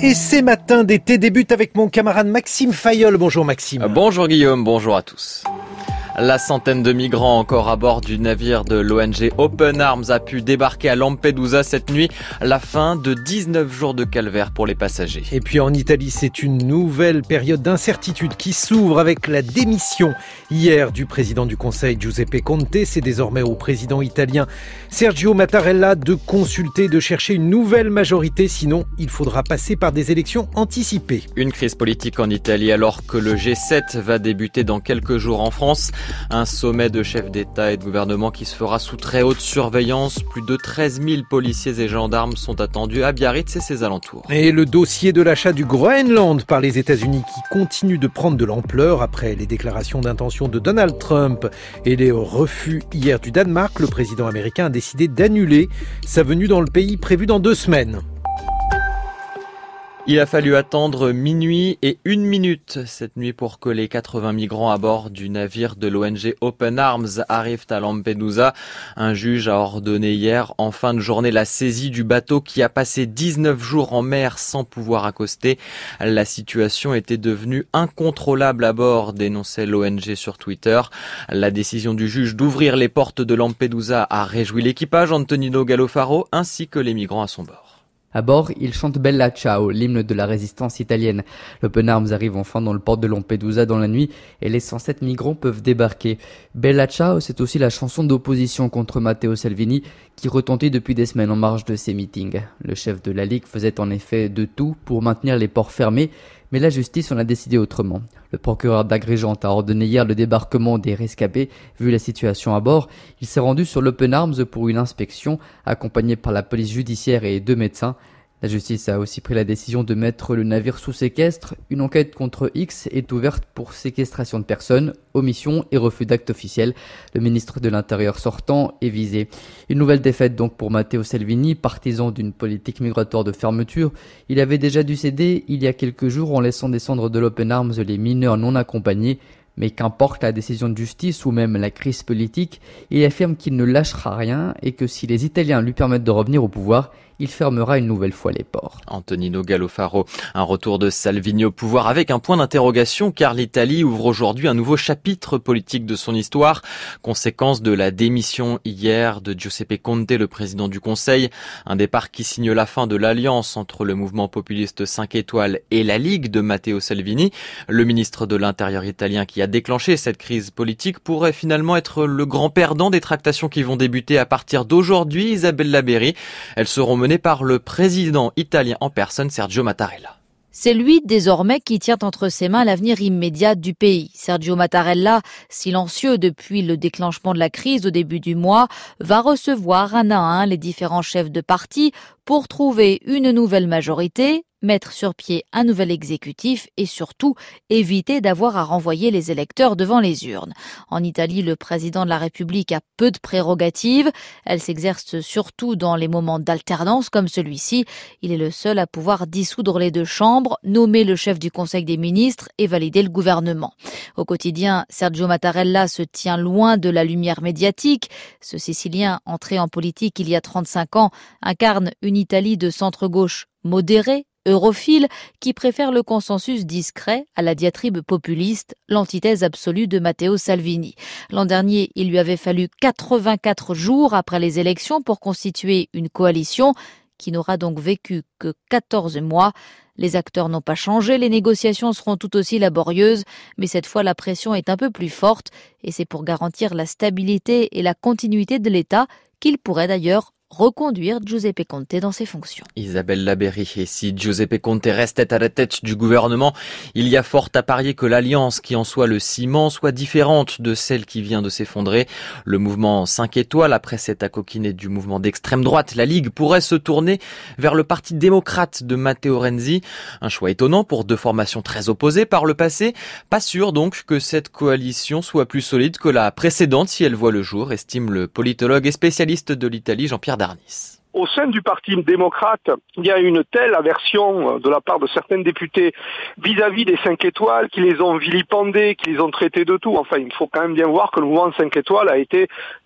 Et ces matins d'été débutent avec mon camarade Maxime Fayolle. Bonjour Maxime. Bonjour Guillaume, bonjour à tous. La centaine de migrants encore à bord du navire de l'ONG Open Arms a pu débarquer à Lampedusa cette nuit. La fin de 19 jours de calvaire pour les passagers. Et puis en Italie, c'est une nouvelle période d'incertitude qui s'ouvre avec la démission hier du président du Conseil Giuseppe Conte. C'est désormais au président italien Sergio Mattarella de consulter, de chercher une nouvelle majorité. Sinon, il faudra passer par des élections anticipées. Une crise politique en Italie alors que le G7 va débuter dans quelques jours en France. Un sommet de chefs d'État et de gouvernement qui se fera sous très haute surveillance. Plus de 13 000 policiers et gendarmes sont attendus à Biarritz et ses alentours. Et le dossier de l'achat du Groenland par les États-Unis qui continue de prendre de l'ampleur après les déclarations d'intention de Donald Trump et les refus hier du Danemark. Le président américain a décidé d'annuler sa venue dans le pays prévue dans 2 semaines. Il a fallu attendre minuit et 1 minute cette nuit pour que les 80 migrants à bord du navire de l'ONG Open Arms arrivent à Lampedusa. Un juge a ordonné hier en fin de journée la saisie du bateau qui a passé 19 jours en mer sans pouvoir accoster. La situation était devenue incontrôlable à bord, dénonçait l'ONG sur Twitter. La décision du juge d'ouvrir les portes de Lampedusa a réjoui l'équipage, Antonino Gallofaro, ainsi que les migrants à son bord. À bord, ils chantent Bella Ciao, l'hymne de la résistance italienne. L'Open Arms arrive enfin dans le port de Lampedusa dans la nuit et les 107 migrants peuvent débarquer. Bella Ciao, c'est aussi la chanson d'opposition contre Matteo Salvini qui retentit depuis des semaines en marge de ses meetings. Le chef de la Ligue faisait en effet de tout pour maintenir les ports fermés, mais la justice en a décidé autrement. Le procureur d'Agrigente a ordonné hier le débarquement des rescapés. Vu la situation à bord, il s'est rendu sur l'Open Arms pour une inspection, accompagné par la police judiciaire et 2 médecins. La justice a aussi pris la décision de mettre le navire sous séquestre. Une enquête contre X est ouverte pour séquestration de personnes, omission et refus d'acte officiel. Le ministre de l'Intérieur sortant est visé. Une nouvelle défaite donc pour Matteo Salvini, partisan d'une politique migratoire de fermeture. Il avait déjà dû céder il y a quelques jours en laissant descendre de l'Open Arms les mineurs non accompagnés. Mais qu'importe la décision de justice ou même la crise politique, il affirme qu'il ne lâchera rien et que si les Italiens lui permettent de revenir au pouvoir, il fermera une nouvelle fois les ports. Antonino Gallofaro, un retour de Salvini au pouvoir avec un point d'interrogation car l'Italie ouvre aujourd'hui un nouveau chapitre politique de son histoire, conséquence de la démission hier de Giuseppe Conte, le président du Conseil, un départ qui signe la fin de l'alliance entre le mouvement populiste 5 étoiles et la Ligue de Matteo Salvini. Le ministre de l'Intérieur italien qui a déclenché cette crise politique pourrait finalement être le grand perdant des tractations qui vont débuter à partir d'aujourd'hui. Isabella Berri, elles seront menées par le président italien en personne, Sergio Mattarella. C'est lui, désormais, qui tient entre ses mains l'avenir immédiat du pays. Sergio Mattarella, silencieux depuis le déclenchement de la crise au début du mois, va recevoir un à un les différents chefs de parti pour trouver une nouvelle majorité, mettre sur pied un nouvel exécutif et surtout éviter d'avoir à renvoyer les électeurs devant les urnes. En Italie, le président de la République a peu de prérogatives. Elle s'exerce surtout dans les moments d'alternance comme celui-ci. Il est le seul à pouvoir dissoudre les 2 chambres, nommer le chef du Conseil des ministres et valider le gouvernement. Au quotidien, Sergio Mattarella se tient loin de la lumière médiatique. Ce Sicilien, entré en politique il y a 35 ans, incarne une Italie de centre-gauche modérée, europhile, qui préfère le consensus discret à la diatribe populiste, l'antithèse absolue de Matteo Salvini. L'an dernier, il lui avait fallu 84 jours après les élections pour constituer une coalition qui n'aura donc vécu que 14 mois. Les acteurs n'ont pas changé, les négociations seront tout aussi laborieuses, mais cette fois la pression est un peu plus forte et c'est pour garantir la stabilité et la continuité de l'État qu'il pourrait d'ailleurs reconduire Giuseppe Conte dans ses fonctions. Isabella Berri, et si Giuseppe Conte restait à la tête du gouvernement, il y a fort à parier que l'alliance qui en soit le ciment soit différente de celle qui vient de s'effondrer. Le mouvement 5 étoiles, après s'être acoquiné du mouvement d'extrême droite, la Ligue pourrait se tourner vers le parti démocrate de Matteo Renzi. Un choix étonnant pour 2 formations très opposées par le passé. Pas sûr donc que cette coalition soit plus solide que la précédente si elle voit le jour, estime le politologue et spécialiste de l'Italie Jean-Pierre Darnis. Au sein du Parti démocrate, il y a une telle aversion de la part de certains députés vis-à-vis des 5 étoiles, qui les ont vilipendés, qui les ont traités de tout. Enfin, il faut quand même bien voir que le mouvement 5 étoiles a été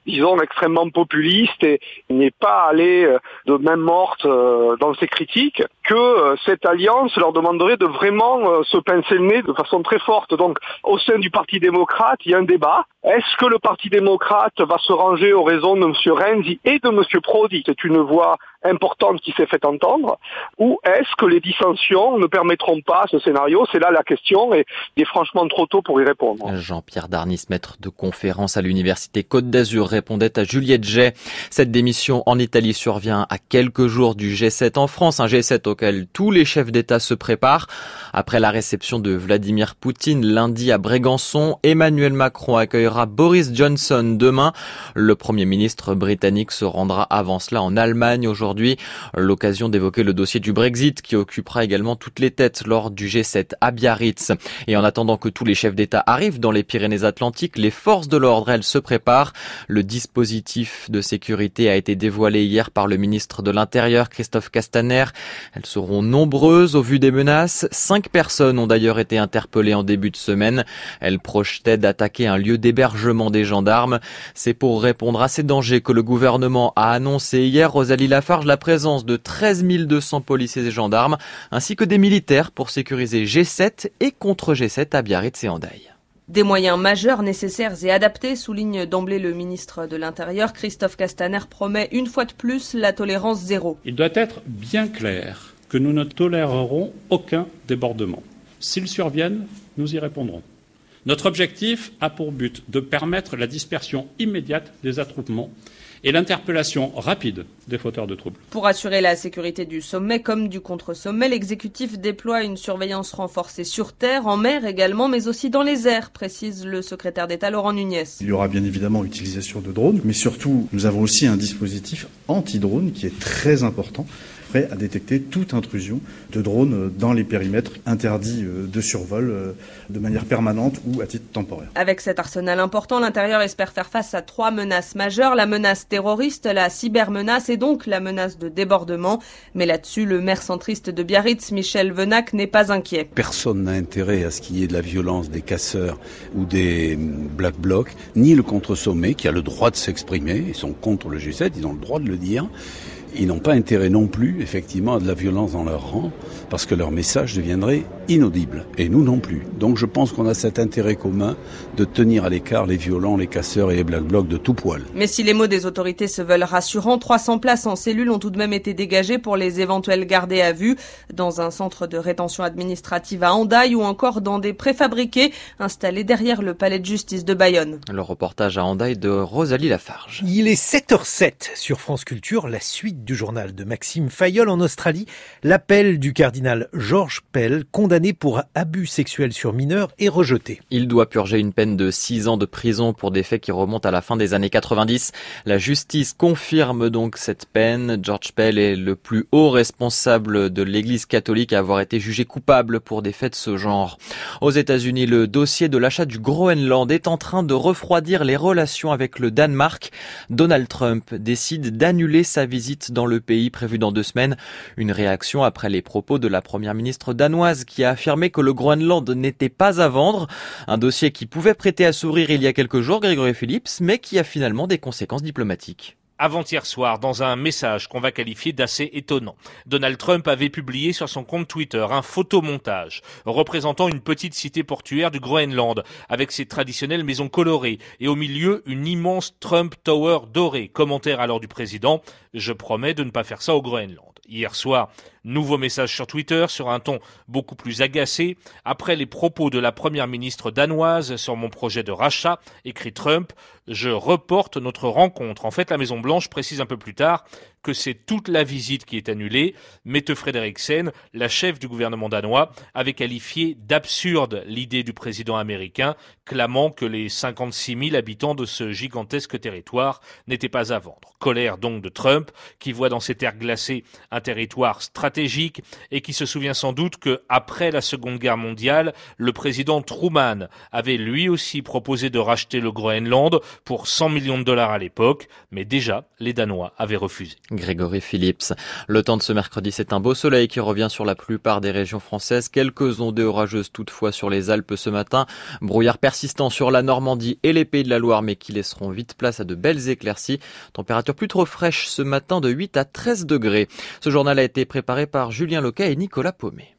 disons, extrêmement populiste et n'est pas allé de main morte dans ses critiques, que cette alliance leur demanderait de vraiment se pincer le nez de façon très forte. Donc, au sein du Parti démocrate, il y a un débat. Est-ce que le Parti démocrate va se ranger aux raisons de M. Renzi et de M. Prodi? C'est une voix importante qui s'est fait entendre. Ou est-ce que les dissensions ne permettront pas ce scénario? C'est là la question et il est franchement trop tôt pour y répondre. Jean-Pierre Darnis, maître de conférence à l'Université Côte d'Azur, répondait à Juliette Jay. Cette démission en Italie survient à quelques jours du G7 en France, un G7 auquel tous les chefs d'État se préparent. Après la réception de Vladimir Poutine lundi à Brégançon, Emmanuel Macron accueillera Boris Johnson demain. Le Premier ministre britannique se rendra avant cela en Allemagne aujourd'hui. L'occasion d'évoquer le dossier du Brexit qui occupera également toutes les têtes lors du G7 à Biarritz. Et en attendant que tous les chefs d'État arrivent dans les Pyrénées-Atlantiques, les forces de l'ordre, elles, se préparent. Le dispositif de sécurité a été dévoilé hier par le ministre de l'Intérieur, Christophe Castaner. Elles seront nombreuses au vu des menaces. 5 personnes ont d'ailleurs été interpellées en début de semaine. Elles projetaient d'attaquer un lieu d'hébergement des gendarmes. C'est pour répondre à ces dangers que le gouvernement a annoncé hier, Rosalie Lafarge, la présence de 13 200 policiers et gendarmes, ainsi que des militaires pour sécuriser G7 et contre G7 à Biarritz et Hendaye. Des moyens majeurs nécessaires et adaptés, souligne d'emblée le ministre de l'Intérieur. Christophe Castaner promet une fois de plus la tolérance zéro. Il doit être bien clair que nous ne tolérerons aucun débordement. S'ils surviennent, nous y répondrons. Notre objectif a pour but de permettre la dispersion immédiate des attroupements et l'interpellation rapide des fauteurs de troubles. Pour assurer la sécurité du sommet comme du contre-sommet, l'exécutif déploie une surveillance renforcée sur terre, en mer également, mais aussi dans les airs, précise le secrétaire d'État Laurent Nunez. Il y aura bien évidemment utilisation de drones, mais surtout, nous avons aussi un dispositif anti-drone qui est très important, prêt à détecter toute intrusion de drones dans les périmètres interdits de survol de manière permanente ou à titre temporaire. Avec cet arsenal important, l'Intérieur espère faire face à 3 menaces majeures, la menace terroriste, la cybermenace et donc la menace de débordement. Mais là-dessus, le maire centriste de Biarritz, Michel Venac, n'est pas inquiet. Personne n'a intérêt à ce qu'il y ait de la violence des casseurs ou des Black Blocs, ni le contre-sommet qui a le droit de s'exprimer. Ils sont contre le G7, ils ont le droit de le dire. Ils n'ont pas intérêt non plus, effectivement, à de la violence dans leur rang, parce que leur message deviendrait inaudible. Et nous non plus. Donc je pense qu'on a cet intérêt commun de tenir à l'écart les violents, les casseurs et les Black Blocs de tout poil. Mais si les mots des autorités se veulent rassurants, 300 places en cellules ont tout de même été dégagées pour les éventuels gardés à vue, dans un centre de rétention administrative à Hendaye ou encore dans des préfabriqués installés derrière le palais de justice de Bayonne. Le reportage à Hendaye de Rosalie Lafarge. Il est 7h07 sur France Culture, la suite du journal de Maxime Fayolle en Australie. L'appel du cardinal George Pell, condamné pour abus sexuels sur mineurs, est rejeté. Il doit purger une peine de 6 ans de prison pour des faits qui remontent à la fin des années 90. La justice confirme donc cette peine. George Pell est le plus haut responsable de l'Église catholique à avoir été jugé coupable pour des faits de ce genre. Aux États-Unis, le dossier de l'achat du Groenland est en train de refroidir les relations avec le Danemark. Donald Trump décide d'annuler sa visite dans le pays prévu dans 2 semaines. Une réaction après les propos de la première ministre danoise qui a affirmé que le Groenland n'était pas à vendre. Un dossier qui pouvait prêter à sourire il y a quelques jours, Grégory Phillips, mais qui a finalement des conséquences diplomatiques. Avant-hier soir, dans un message qu'on va qualifier d'assez étonnant, Donald Trump avait publié sur son compte Twitter un photomontage représentant une petite cité portuaire du Groenland avec ses traditionnelles maisons colorées et au milieu une immense Trump Tower dorée. Commentaire alors du président, je promets de ne pas faire ça au Groenland. Hier soir, nouveau message sur Twitter sur un ton beaucoup plus agacé. Après les propos de la première ministre danoise sur mon projet de rachat, écrit Trump, je reporte notre rencontre. En fait, la Maison-Blanche précise un peu plus tard que c'est toute la visite qui est annulée. Mette Frederiksen, la chef du gouvernement danois, avait qualifié d'absurde l'idée du président américain, clamant que les 56 000 habitants de ce gigantesque territoire n'étaient pas à vendre. Colère donc de Trump, qui voit dans ces terres glacées un territoire stratégique stratégique et qui se souvient sans doute que, après la Seconde Guerre mondiale, le président Truman avait lui aussi proposé de racheter le Groenland pour 100 millions de dollars à l'époque, mais déjà, les Danois avaient refusé. Grégory Phillips. Le temps de ce mercredi, c'est un beau soleil qui revient sur la plupart des régions françaises. Quelques ondées orageuses toutefois sur les Alpes ce matin. Brouillard persistant sur la Normandie et les Pays de la Loire, mais qui laisseront vite place à de belles éclaircies. Température plus trop fraîche ce matin de 8 à 13 degrés. Ce journal a été préparé par Julien Loquet et Nicolas Paumet.